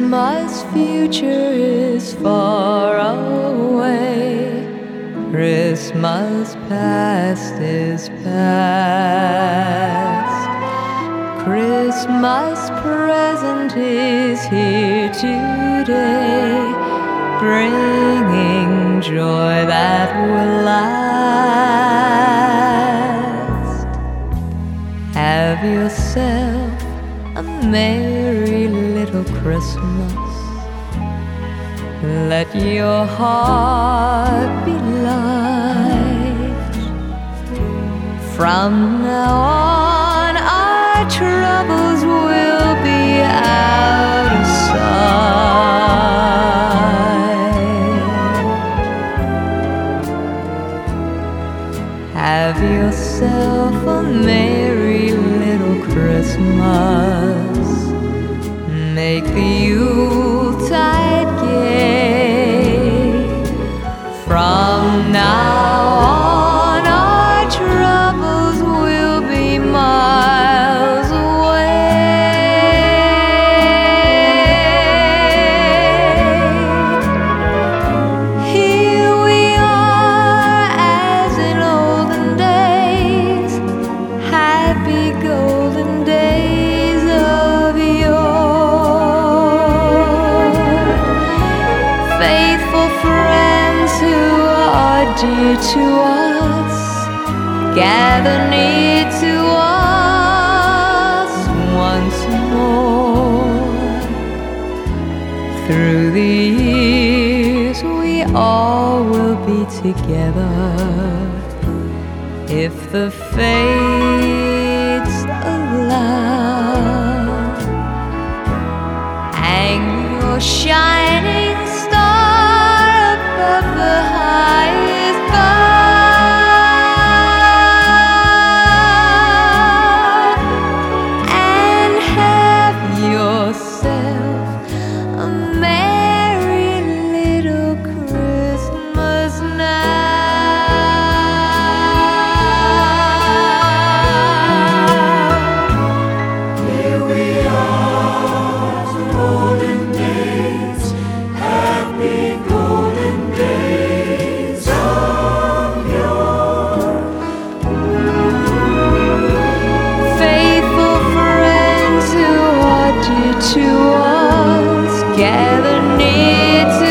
Christmas future is far away. Christmas past is past. Christmas present is here today, bringing joy that will last. Have yourself a merry little Christmas. Let your heart be light. From now on, our troubles will be out of sight. Have yourself a merry little Christmas. Make the Yuletide gay. From now on, our troubles will be miles away. Here we are as in olden days, happy golden days of yore. Faithful friends who are dear to us, gather near to us once more. Through the years we all will be together, if the fates allow. Hang your shining star above the highest bough, and have yourself a merry little Christmas now. Here we are, golden days, happy golden days of yore. Faithful friends who are dear to us, gather near to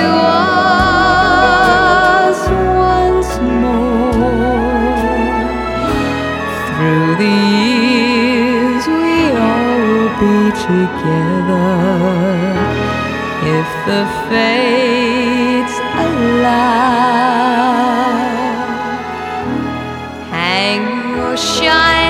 us once more. Through the years we all will be together, if the fates allow. Hang your shine